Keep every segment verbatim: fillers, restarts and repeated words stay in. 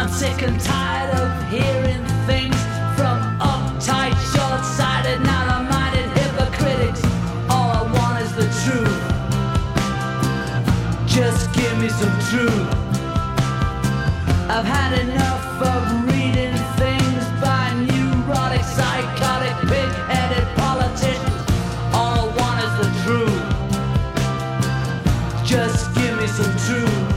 I'm sick and tired of hearing things from uptight, short-sighted, narrow-minded hypocritics. All I want is the truth. Just give me some truth. I've had enough of reading things by neurotic, psychotic, pig-headed politicians. All I want is the truth. Just give me some truth.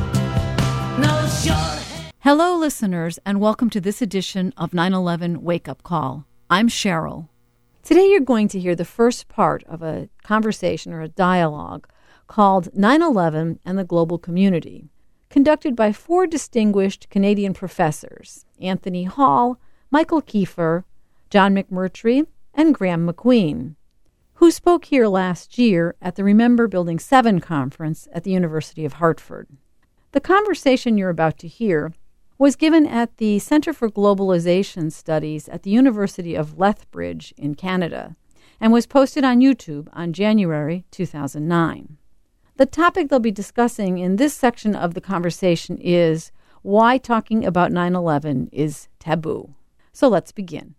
No short. Hello, listeners, and welcome to this edition of nine eleven Wake Up Call. I'm Cheryl. Today you're going to hear the first part of a conversation or a dialogue called nine eleven and the Global Community, conducted by four distinguished Canadian professors, Anthony Hall, Michael Kiefer, John McMurtry, and Graham McQueen, who spoke here last year at the Remember Building seven conference at the University of Hartford. The conversation you're about to hear was given at the Center for Globalization Studies at the University of Lethbridge in Canada and was posted on YouTube on January two thousand nine. The topic they'll be discussing in this section of the conversation is why talking about nine eleven is taboo. So let's begin.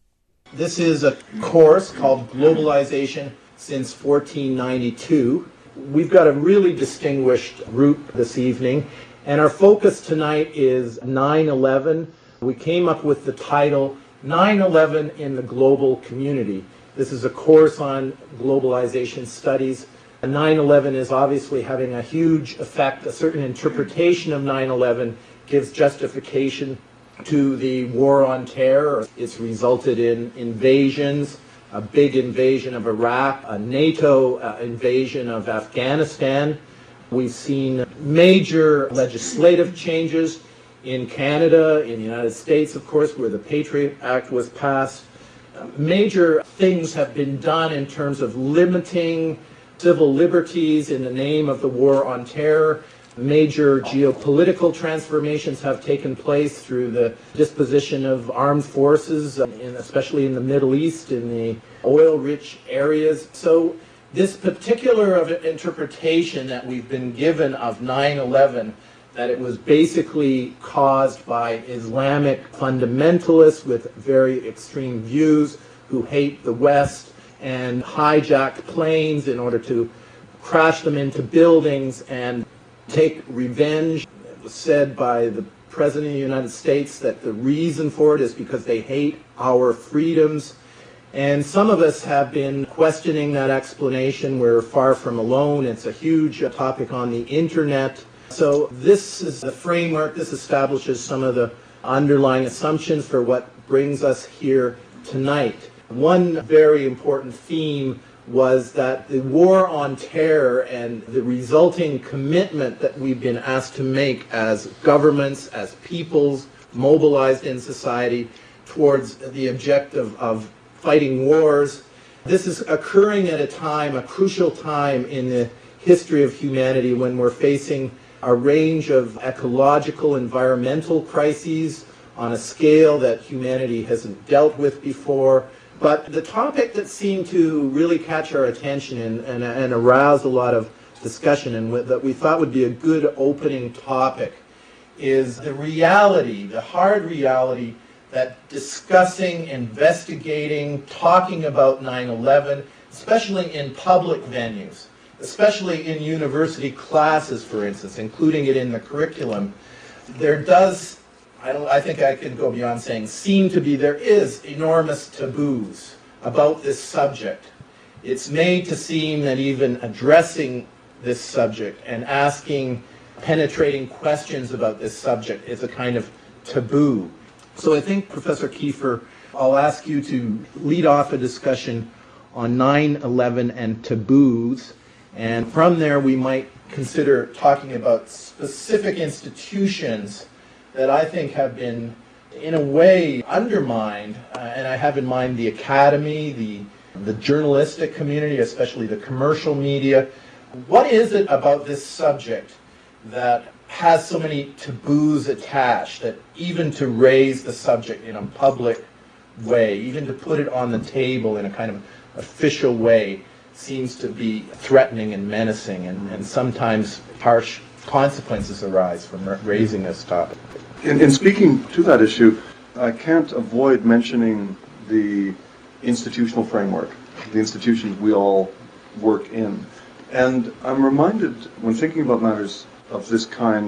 This is a course called Globalization Since fourteen ninety-two. We've got a really distinguished group this evening, and our focus tonight is nine eleven. We came up with the title nine eleven in the Global Community. This is a course on globalization studies. nine eleven is obviously having a huge effect. A certain interpretation of nine eleven gives justification to the war on terror. It's resulted in invasions, a big invasion of Iraq, a NATO uh, invasion of Afghanistan. We've seen major legislative changes in Canada, in the United States, of course, where the Patriot Act was passed. Uh, major things have been done in terms of limiting civil liberties in the name of the war on terror. Major geopolitical transformations have taken place through the disposition of armed forces, uh, in, especially in the Middle East, in the oil-rich areas. So this particular of interpretation that we've been given of nine eleven, that it was basically caused by Islamic fundamentalists with very extreme views who hate the West and hijacked planes in order to crash them into buildings and take revenge. It was said by the President of the United States that the reason for it is because they hate our freedoms. And some of us have been questioning that explanation. We're far from alone. It's a huge topic on the internet. So this is the framework. This establishes some of the underlying assumptions for what brings us here tonight. One very important theme was that the war on terror and the resulting commitment that we've been asked to make as governments, as peoples mobilized in society towards the objective of fighting wars. This is occurring at a time, a crucial time in the history of humanity when we're facing a range of ecological, environmental crises on a scale that humanity hasn't dealt with before. But the topic that seemed to really catch our attention and, and, and arouse a lot of discussion and that we thought would be a good opening topic is the reality, the hard reality that discussing, investigating, talking about nine eleven, especially in public venues, especially in university classes, for instance, including it in the curriculum, there does, I don't. I think I can go beyond saying seem to be, there is enormous taboos about this subject. It's made to seem that even addressing this subject and asking penetrating questions about this subject is a kind of taboo. So I think, Professor Kiefer, I'll ask you to lead off a discussion on nine eleven and taboos, and from there we might consider talking about specific institutions that I think have been, in a way, undermined, uh, and I have in mind the academy, the, the journalistic community, especially the commercial media. What is it about this subject that has so many taboos attached, that even to raise the subject in a public way, even to put it on the table in a kind of official way, seems to be threatening and menacing, and, and sometimes harsh consequences arise from raising this topic? In, in speaking to that issue, I can't avoid mentioning the institutional framework, the institutions we all work in. And I'm reminded, when thinking about matters of this kind,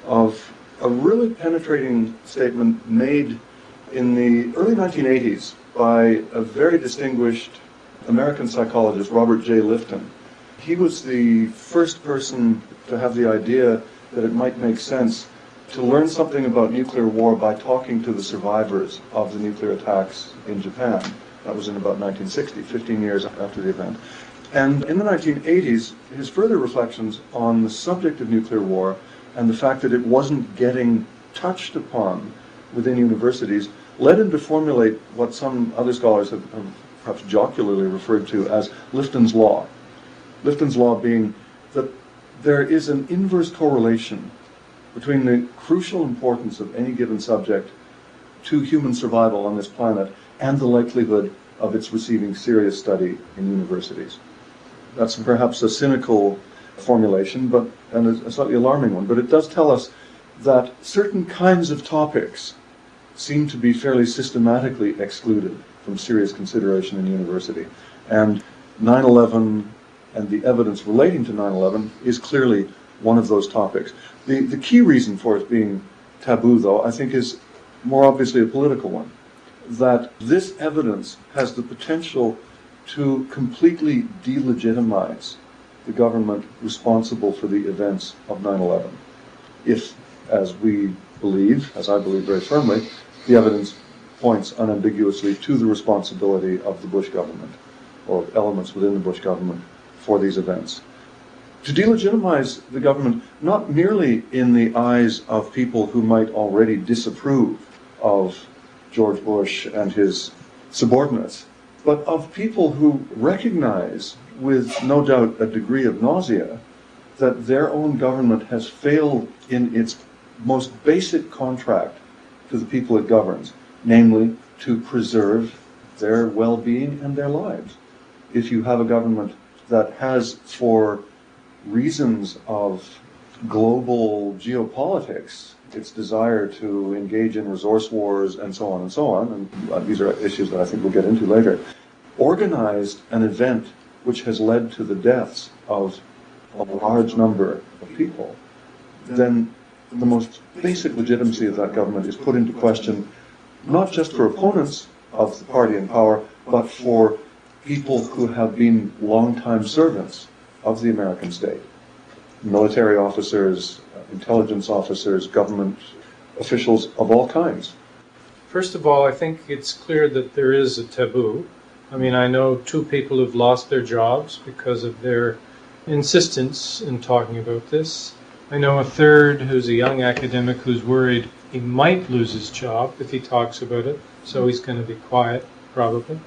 of a really penetrating statement made in the early nineteen eighties by a very distinguished American psychologist, Robert J. Lifton. He was the first person to have the idea that it might make sense to learn something about nuclear war by talking to the survivors of the nuclear attacks in Japan. That was in about nineteen sixty, fifteen years after the event. And in the nineteen eighties, his further reflections on the subject of nuclear war and the fact that it wasn't getting touched upon within universities led him to formulate what some other scholars have, have perhaps jocularly referred to as Lifton's Law. Lifton's Law being that there is an inverse correlation between the crucial importance of any given subject to human survival on this planet and the likelihood of its receiving serious study in universities. That's perhaps a cynical formulation, but and a slightly alarming one, but it does tell us that certain kinds of topics seem to be fairly systematically excluded from serious consideration in university. And nine eleven and the evidence relating to nine eleven is clearly one of those topics. The, the key reason for it being taboo, though, I think is more obviously a political one. That this evidence has the potential to completely delegitimize the government responsible for the events of nine eleven. If, as we believe, as I believe very firmly, the evidence points unambiguously to the responsibility of the Bush government, or elements within the Bush government, for these events. To delegitimize the government, not merely in the eyes of people who might already disapprove of George Bush and his subordinates, but of people who recognize, with no doubt a degree of nausea, that their own government has failed in its most basic contract to the people it governs, namely to preserve their well-being and their lives. If you have a government that has, for reasons of global geopolitics, its desire to engage in resource wars and so on and so on, and uh, these are issues that I think we'll get into later, organized an event which has led to the deaths of a large number of people, then the most basic legitimacy of that government is put into question, not just for opponents of the party in power, but for people who have been longtime servants of the American state. Military officers, intelligence officers, government officials of all kinds. First of all, I think it's clear that there is a taboo. I mean, I know two people who've lost their jobs because of their insistence in talking about this. I know a third who's a young academic who's worried he might lose his job if he talks about it, so he's going to be quiet, probably.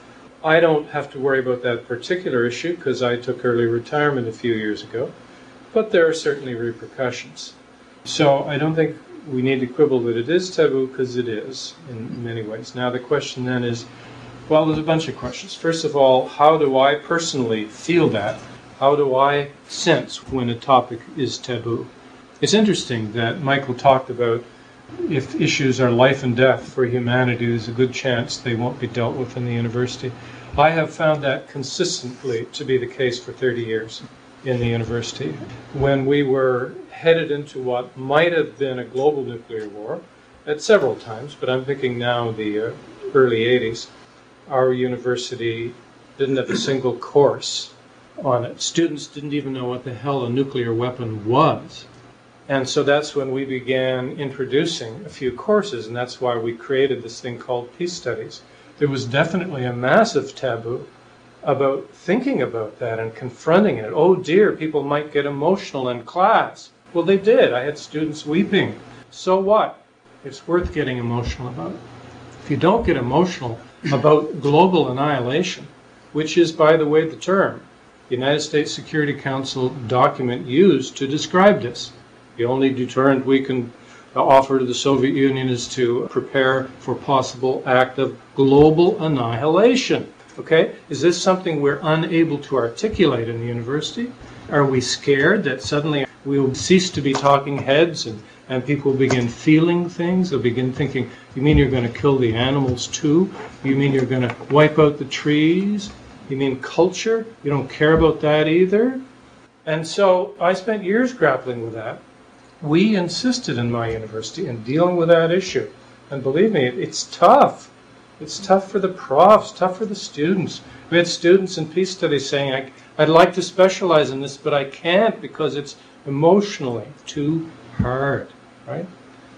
I don't have to worry about that particular issue because I took early retirement a few years ago, but there are certainly repercussions. So I don't think we need to quibble that it is taboo, because it is in many ways. Now the question then is, well, there's a bunch of questions. First of all, how do I personally feel that? How do I sense when a topic is taboo? It's interesting that Michael talked about if issues are life and death for humanity, there's a good chance they won't be dealt with in the university. I have found that consistently to be the case for thirty years in the university. When we were headed into what might have been a global nuclear war, at several times, but I'm thinking now the uh, early eighties, our university didn't have a single course on it. Students didn't even know what the hell a nuclear weapon was. And so that's when we began introducing a few courses, and that's why we created this thing called Peace Studies. There was definitely a massive taboo about thinking about that and confronting it. Oh dear, people might get emotional in class. Well, they did. I had students weeping. So what? It's worth getting emotional about it. If you don't get emotional about global annihilation, which is, by the way, the term the United States Security Council document used to describe this. The only deterrent we can offer to the Soviet Union is to prepare for possible act of global annihilation. Okay? Is this something we're unable to articulate in the university? Are we scared that suddenly we'll cease to be talking heads and and people begin feeling things. They'll begin thinking, you mean you're going to kill the animals too? You mean you're going to wipe out the trees? You mean culture? You don't care about that either? And so I spent years grappling with that. We insisted in my university in dealing with that issue. And believe me, it's tough. It's tough for the profs, tough for the students. We had students in peace studies saying, I, I'd like to specialize in this, but I can't because it's emotionally too hard, right?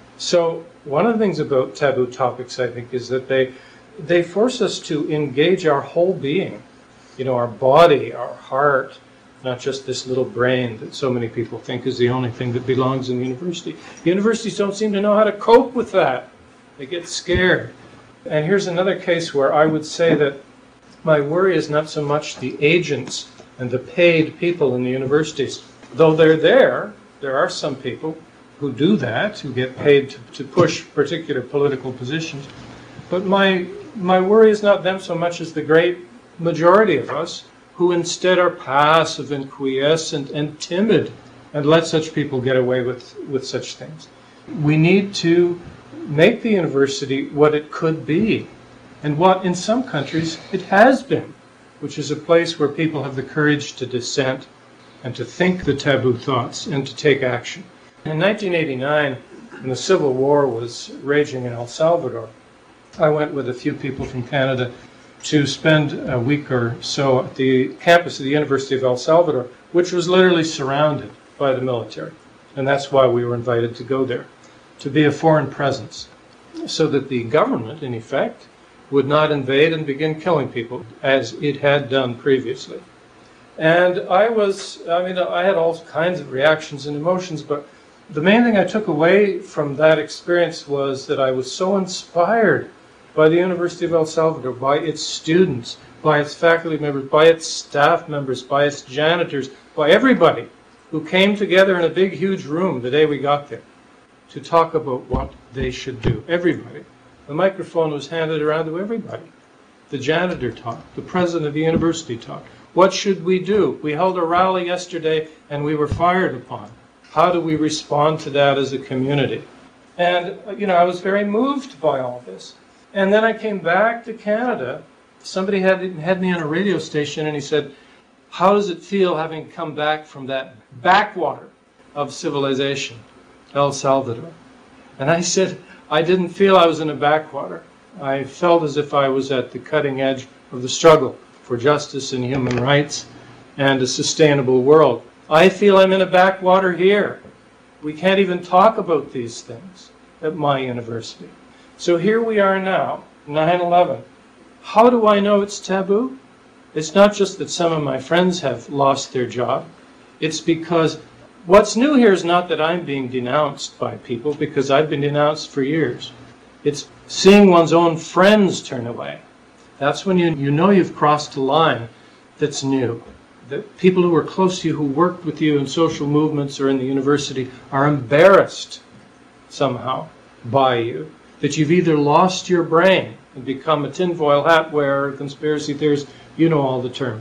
So one of the things about taboo topics, I think, is that they they force us to engage our whole being, you know, our body, our heart, not just this little brain that so many people think is the only thing that belongs in the university. Universities don't seem to know how to cope with that. They get scared. And here's another case where I would say that my worry is not so much the agents and the paid people in the universities. Though they're there, there are some people who do that, who get paid to, to push particular political positions. But my my worry is not them so much as the great majority of us who instead are passive and quiescent and timid and let such people get away with, with such things. We need to make the university what it could be and what in some countries it has been, which is a place where people have the courage to dissent and to think the taboo thoughts and to take action. In nineteen eighty-nine, when the Civil War was raging in El Salvador, I went with a few people from Canada to spend a week or so at the campus of the University of El Salvador, which was literally surrounded by the military. And that's why we were invited to go there, to be a foreign presence, so that the government, in effect, would not invade and begin killing people, as it had done previously. And I was, I mean, I had all kinds of reactions and emotions, but the main thing I took away from that experience was that I was so inspired by the University of El Salvador, by its students, by its faculty members, by its staff members, by its janitors, by everybody who came together in a big, huge room the day we got there to talk about what they should do. Everybody. The microphone was handed around to everybody. The janitor talked. The president of the university talked. What should we do? We held a rally yesterday and we were fired upon. How do we respond to that as a community? And, you know, I was very moved by all this. And then I came back to Canada. Somebody had, had me on a radio station and he said, how does it feel having come back from that backwater of civilization, El Salvador? And I said, I didn't feel I was in a backwater. I felt as if I was at the cutting edge of the struggle for justice and human rights and a sustainable world. I feel I'm in a backwater here. We can't even talk about these things at my university. So here we are now, nine eleven. How do I know it's taboo? It's not just that some of my friends have lost their job. It's because what's new here is not that I'm being denounced by people, because I've been denounced for years. It's seeing one's own friends turn away. That's when you, you know you've crossed a line that's new. The people who are close to you, who worked with you in social movements or in the university, are embarrassed somehow by you. That you've either lost your brain and become a tinfoil hat wearer, conspiracy theorist, you know all the terms.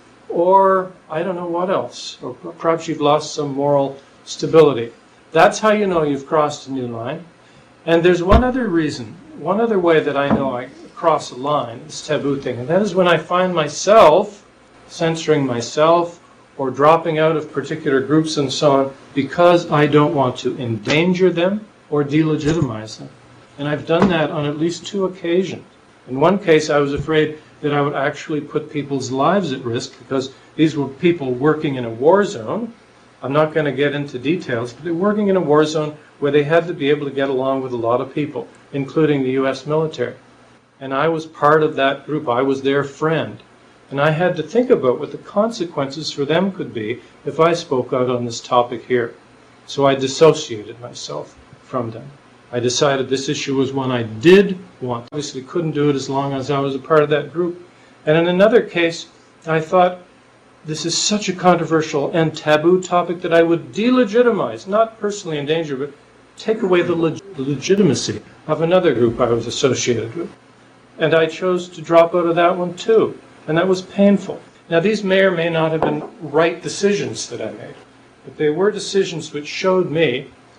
Or, I don't know what else. Or perhaps you've lost some moral stability. That's how you know you've crossed a new line. And there's one other reason, one other way that I know I cross a line, this taboo thing, and that is when I find myself censoring myself or dropping out of particular groups and so on because I don't want to endanger them or delegitimize them. And I've done that on at least two occasions. In one case, I was afraid that I would actually put people's lives at risk because these were people working in a war zone. I'm not going to get into details, but they're working in a war zone where they had to be able to get along with a lot of people, including the U S military. And I was part of that group. I was their friend. And I had to think about what the consequences for them could be if I spoke out on this topic here. So I dissociated myself from them. I decided this issue was one I did want. Obviously couldn't do it as long as I was a part of that group. And in another case, I thought, this is such a controversial and taboo topic that I would delegitimize, not personally endanger, but take away the, leg- the legitimacy of another group I was associated with. And I chose to drop out of that one too. And that was painful. Now, these may or may not have been right decisions that I made, but they were decisions which showed me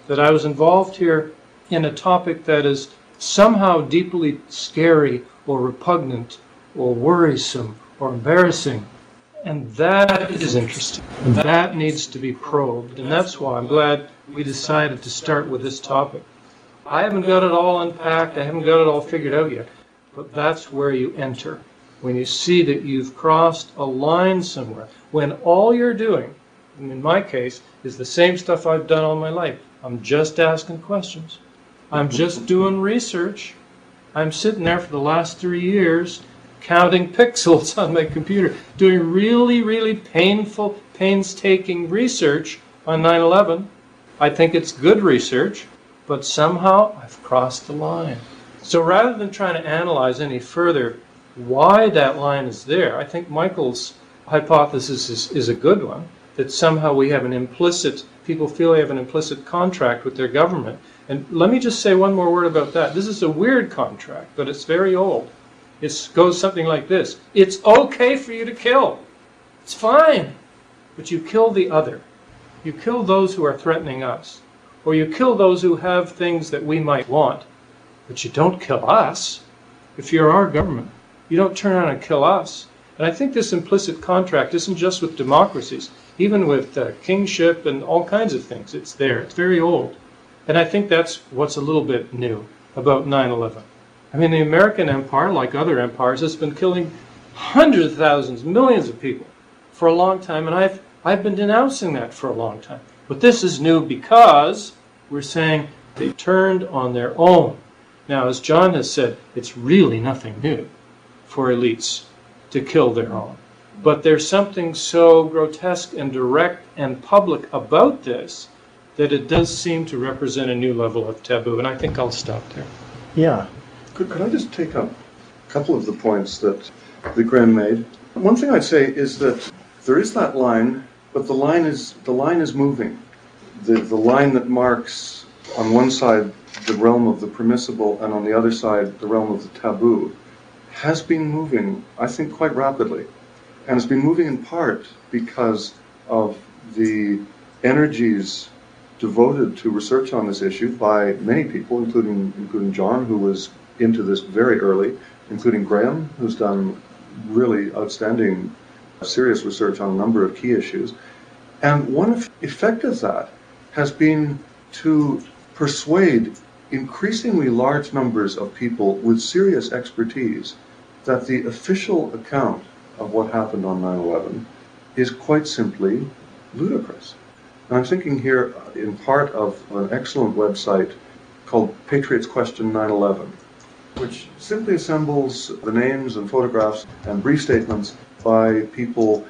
that I was involved here in a topic that is somehow deeply scary or repugnant or worrisome or embarrassing. And that is interesting. And that needs to be probed. And that's why I'm glad we decided to start with this topic. I haven't got it all unpacked. I haven't got it all figured out yet. But that's where you enter. When you see that you've crossed a line somewhere. When all you're doing, and in my case, is the same stuff I've done all my life. I'm just asking questions. I'm just doing research. I'm sitting there for the last three years counting pixels on my computer, doing really, really painful, painstaking research on nine eleven. I think it's good research, but somehow I've crossed the line. So rather than trying to analyze any further why that line is there, I think Michael's hypothesis is, is a good one, that somehow we have an implicit, people feel they have an implicit contract with their government. And let me just say one more word about that. This is a weird contract, but it's very old. It goes something like this. It's okay for you to kill. It's fine. But you kill the other. You kill those who are threatening us. Or you kill those who have things that we might want. But you don't kill us. If you're our government, you don't turn around and kill us. And I think this implicit contract isn't just with democracies. Even with uh, kingship and all kinds of things. It's there. It's very old. And I think that's what's a little bit new about nine eleven. I mean, the American empire, like other empires, has been killing hundreds of thousands, millions of people for a long time, and I've, I've been denouncing that for a long time. But this is new because we're saying they turned on their own. Now, as John has said, it's really nothing new for elites to kill their own. But there's something so grotesque and direct and public about this that it does seem to represent a new level of taboo, and I think I'll stop there. Yeah. Could, could I just take up a couple of the points that, that Graham made? One thing I'd say is that there is that line, but the line is the line is moving. The the line that marks on one side the realm of the permissible and on the other side the realm of the taboo has been moving, I think, quite rapidly. And it's been moving in part because of the energies devoted to research on this issue by many people, including including John, who was into this very early, including Graham, who's done really outstanding, serious research on a number of key issues. And one effect of that has been to persuade increasingly large numbers of people with serious expertise that the official account of what happened on nine eleven is quite simply ludicrous. And I'm thinking here in part of an excellent website called Patriots Question nine eleven, which simply assembles the names and photographs and brief statements by people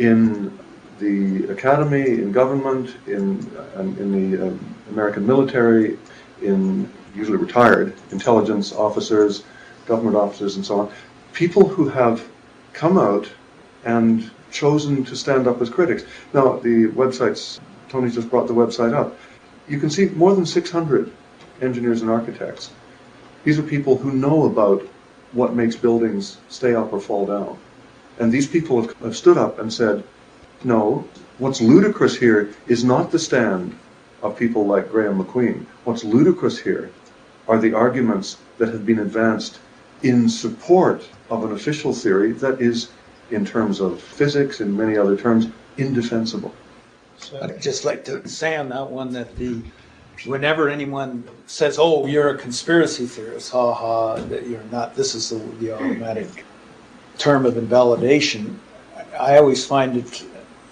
in the academy, in government, in, in the um, American military, in usually retired intelligence officers, government officers, and so on. People who have come out and chosen to stand up as critics. Now, the websites, Tony just brought the website up. You can see more than six hundred engineers and architects. These are people who know about what makes buildings stay up or fall down. And these people have, have stood up and said, no, what's ludicrous here is not the stand of people like Graham McQueen. What's ludicrous here are the arguments that have been advanced in support of an official theory that is, in terms of physics and many other terms, indefensible. I'd just like to say on that one that the whenever anyone says, oh, you're a conspiracy theorist, ha ha, that you're not, this is the, the automatic term of invalidation, I always find it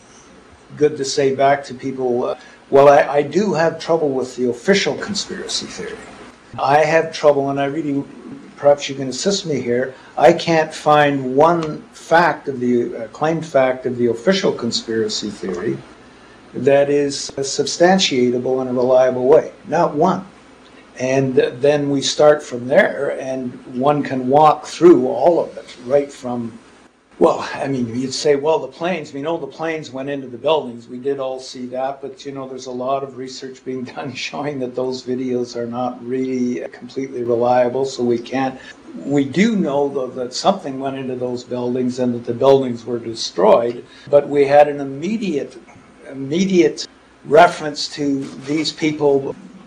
good to say back to people, uh, well, I, I do have trouble with the official conspiracy theory. I have trouble, and I really, perhaps you can assist me here, I can't find one fact of the, uh, claimed fact of the official conspiracy theory that is substantiatable in a reliable way. Not one. And then we start from there, and one can walk through all of it, right from, well, I mean, you'd say, well, the planes, we know the planes went into the buildings. We did all see that, but, you know, there's a lot of research being done showing that those videos are not really completely reliable, so we can't. We do know, though, that something went into those buildings and that the buildings were destroyed, but we had an immediate immediate reference to these people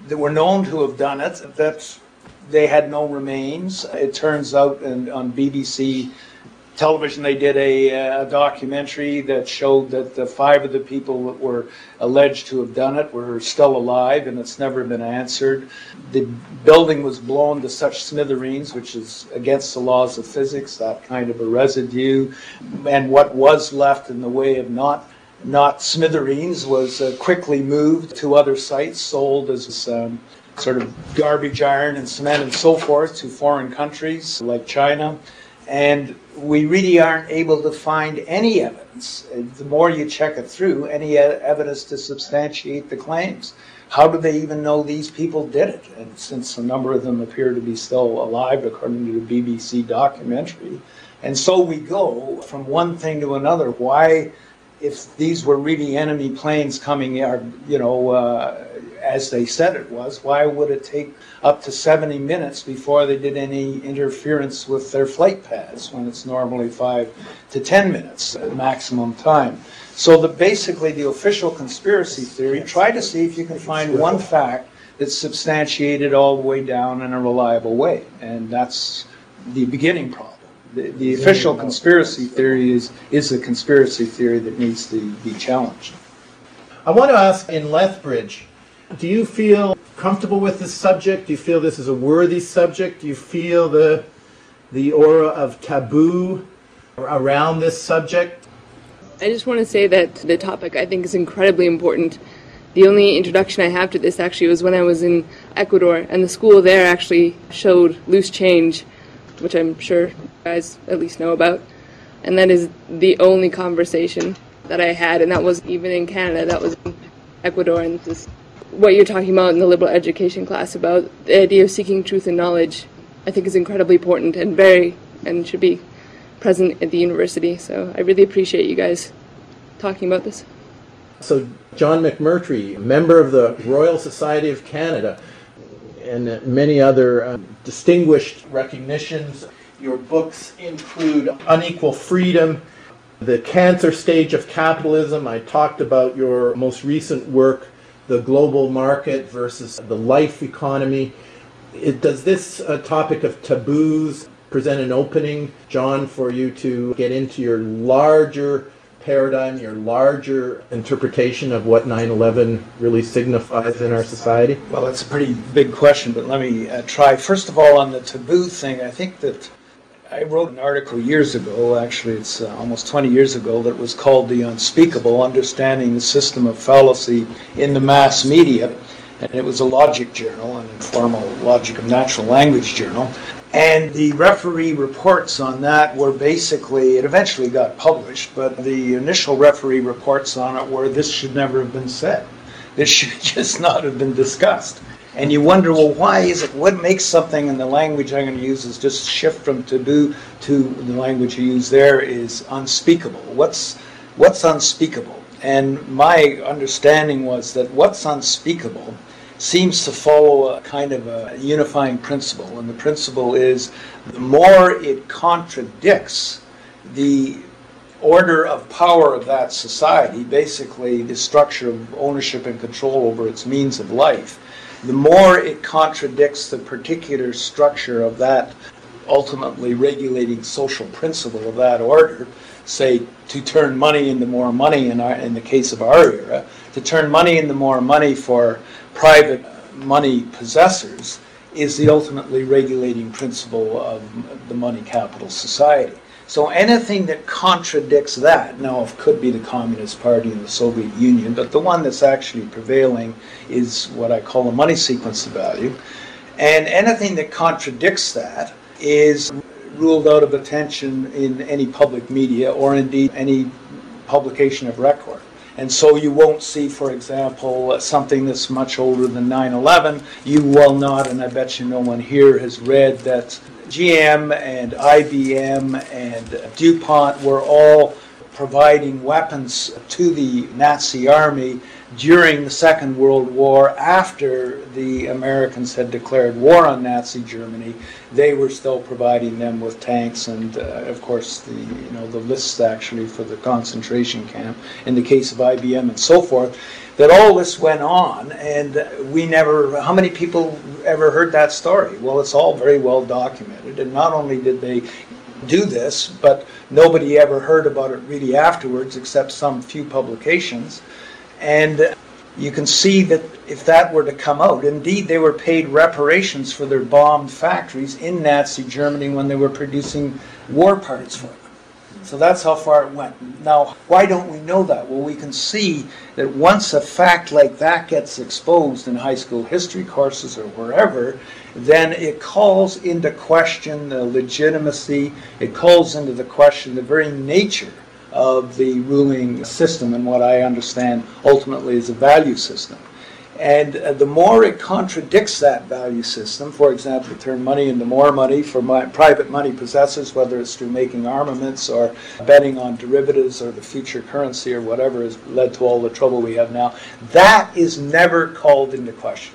that were known to have done it, that they had no remains. It turns out in, on B B C television they did a, a documentary that showed that the five of the people that were alleged to have done it were still alive, and it's never been answered. The building was blown to such smithereens, which is against the laws of physics, that kind of a residue. And what was left in the way of not not smithereens was uh, quickly moved to other sites, sold as um, sort of garbage iron and cement and so forth to foreign countries like China. And we really aren't able to find any evidence, the more you check it through, any evidence to substantiate the claims. How do they even know these people did it? And since a number of them appear to be still alive, according to the B B C documentary. And so we go from one thing to another. Why, if these were really enemy planes coming, you know, uh, as they said it was, why would it take up to seventy minutes before they did any interference with their flight paths, when it's normally five to ten minutes maximum time? So the, basically the official conspiracy theory, try to see if you can find one fact that's substantiated all the way down in a reliable way. And that's the beginning problem. The, the official conspiracy theory is, is a conspiracy theory that needs to be challenged. I want to ask, in Lethbridge, do you feel comfortable with this subject? Do you feel this is a worthy subject? Do you feel the the aura of taboo around this subject? I just want to say that the topic, I think, is incredibly important. The only introduction I have to this actually was when I was in Ecuador, and the school there actually showed loose change, which I'm sure you guys at least know about. And that is the only conversation that I had, and that was even in Canada, that was in Ecuador. And this, what you're talking about in the liberal education class about the idea of seeking truth and knowledge, I think is incredibly important and very, and should be present at the university. So I really appreciate you guys talking about this. So John McMurtry, member of the Royal Society of Canada, and many other uh, distinguished recognitions. Your books include Unequal Freedom, The Cancer Stage of Capitalism. I talked about your most recent work, The Global Market versus the Life Economy. It, does this uh, topic of taboos present an opening, John, for you to get into your larger paradigm, your larger interpretation of what nine eleven really signifies in our society? Well, that's a pretty big question, but let me uh, try. First of all, on the taboo thing, I think that I wrote an article years ago, actually it's uh, almost twenty years ago, that was called The Unspeakable, Understanding the System of Fallacy in the Mass Media. And it was a logic journal, an informal logic of natural language journal. And the referee reports on that were basically, it eventually got published, but the initial referee reports on it were this should never have been said. This should just not have been discussed. And you wonder, well, why is it, what makes something, in the language I'm going to use is just shift from taboo to the language you use there is unspeakable. What's, what's unspeakable? And my understanding was that what's unspeakable seems to follow a kind of a unifying principle, and the principle is the more it contradicts the order of power of that society, basically the structure of ownership and control over its means of life, the more it contradicts the particular structure of that ultimately regulating social principle of that order, say to turn money into more money in, our, in the case of our era, to turn money into more money for private money possessors is the ultimately regulating principle of the money capital society. So anything that contradicts that, now it could be the Communist Party and the Soviet Union, but the one that's actually prevailing is what I call a money sequence of value. And anything that contradicts that is ruled out of attention in any public media or indeed any publication of record. And so you won't see, for example, something that's much older than nine eleven. You will not, and I bet you no one here has read that G M and I B M and DuPont were all providing weapons to the Nazi army during the Second World War, after the Americans had declared war on Nazi Germany, they were still providing them with tanks and, uh, of course, the you know the lists actually for the concentration camp in the case of I B M and so forth. That all this went on, and we never. How many people ever heard that story? Well, it's all very well documented, and not only did they do this, but nobody ever heard about it really afterwards, except some few publications. And you can see that if that were to come out, indeed they were paid reparations for their bombed factories in Nazi Germany when they were producing war parts for them. So that's how far it went. Now, why don't we know that? Well, we can see that once a fact like that gets exposed in high school history courses or wherever, then it calls into question the legitimacy, it calls into the question the very nature of the ruling system and what I understand ultimately is a value system. And uh, the more it contradicts that value system, for example, turn money into more money for my, private money possessors, whether it's through making armaments or betting on derivatives or the future currency or whatever has led to all the trouble we have now, that is never called into question.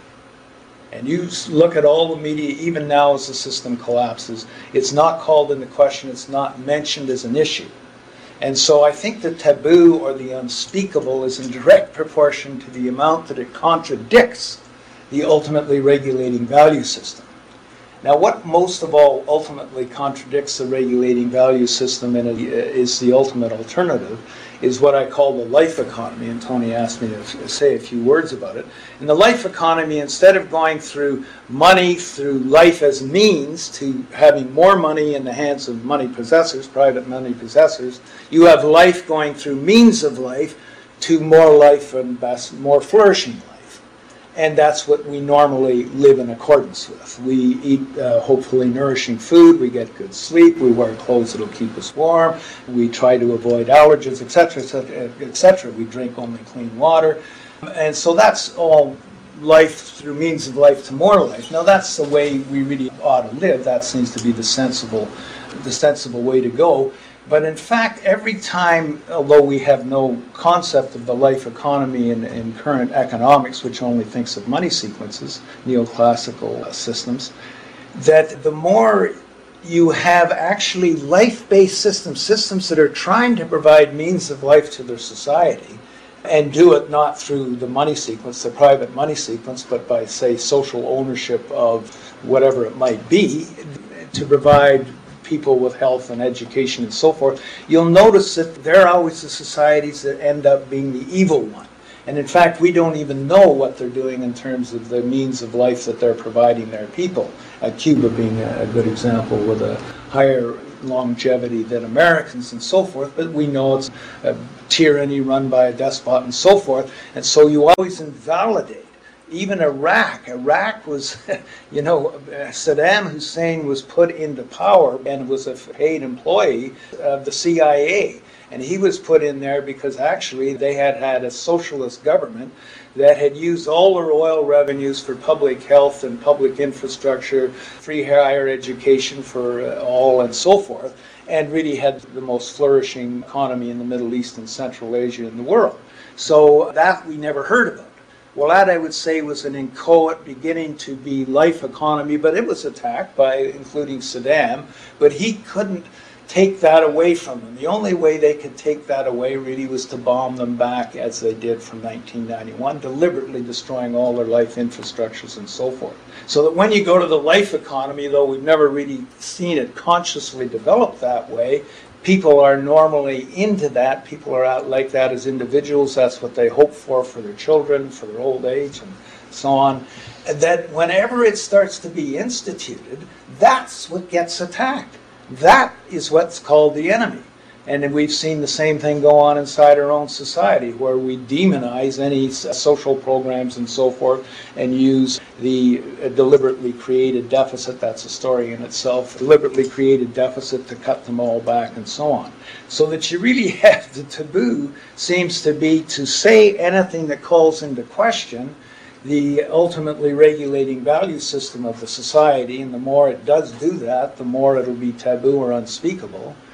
And you look at all the media, even now as the system collapses, it's not called into question, it's not mentioned as an issue. And so I think the taboo or the unspeakable is in direct proportion to the amount that it contradicts the ultimately regulating value system. Now, what most of all ultimately contradicts the regulating value system and is the ultimate alternative is what I call the life economy, and Tony asked me to say a few words about it. In the life economy, instead of going through money, through life as means to having more money in the hands of money possessors, private money possessors, you have life going through means of life to more life and best, more flourishing life. And that's what we normally live in accordance with. We eat uh, hopefully nourishing food, we get good sleep, we wear clothes that will keep us warm, we try to avoid allergens, et cetera, et cetera, et cetera. We drink only clean water. And so that's all life through means of life to more life. Now that's the way we really ought to live. That seems to be the sensible, the sensible way to go. But in fact, every time, although we have no concept of the life economy in, in current economics, which only thinks of money sequences, neoclassical uh, systems, that the more you have actually life-based systems, systems that are trying to provide means of life to their society, and do it not through the money sequence, the private money sequence, but by, say, social ownership of whatever it might be, to provide people with health and education and so forth, you'll notice that they're always the societies that end up being the evil one. And in fact, we don't even know what they're doing in terms of the means of life that they're providing their people. Uh, Cuba being a, a good example with a higher longevity than Americans and so forth, but we know it's a tyranny run by a despot and so forth, and so you always invalidate. Even Iraq, Iraq was, you know, Saddam Hussein was put into power and was a paid employee of the C I A. And he was put in there because actually they had had a socialist government that had used all their oil revenues for public health and public infrastructure, free higher education for all and so forth, and really had the most flourishing economy in the Middle East and Central Asia in the world. So that we never heard about. Well, that I would say was an inchoate beginning to be life economy, but it was attacked by including Saddam, but he couldn't take that away from them. The only way they could take that away really was to bomb them back as they did from nineteen ninety-one, deliberately destroying all their life infrastructures and so forth. So that when you go to the life economy, though we've never really seen it consciously develop that way, people are normally into that. People are out like that as individuals. That's what they hope for for their children, for their old age, and so on. And that whenever it starts to be instituted, that's what gets attacked. That is what's called the enemy. And we've seen the same thing go on inside our own society, where we demonize any social programs and so forth and use the deliberately created deficit, that's a story in itself, deliberately created deficit to cut them all back and so on. So that you really have the taboo seems to be to say anything that calls into question the ultimately regulating value system of the society, and the more it does do that, the more it'll be taboo or unspeakable.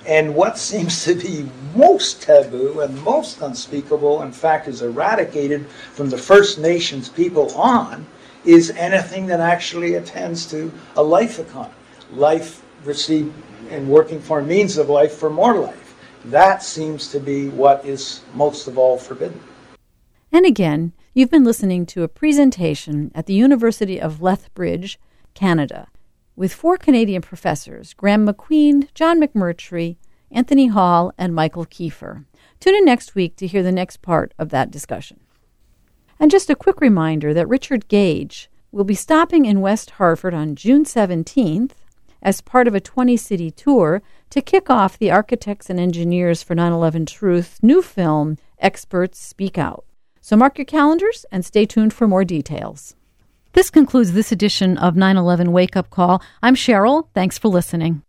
And what seems to be most taboo and most unspeakable, in fact, is eradicated from the First Nations people on, is anything that actually attends to a life economy. Life received and working for means of life for more life. That seems to be what is most of all forbidden. And again, you've been listening to a presentation at the University of Lethbridge, Canada, with four Canadian professors, Graham McQueen, John McMurtry, Anthony Hall, and Michael Kiefer. Tune in next week to hear the next part of that discussion. And just a quick reminder that Richard Gage will be stopping in West Hartford on June seventeenth as part of a twenty-city tour to kick off the Architects and Engineers for nine eleven Truth new film, Experts Speak Out. So mark your calendars and stay tuned for more details. This concludes this edition of nine eleven Wake Up Call. I'm Cheryl. Thanks for listening.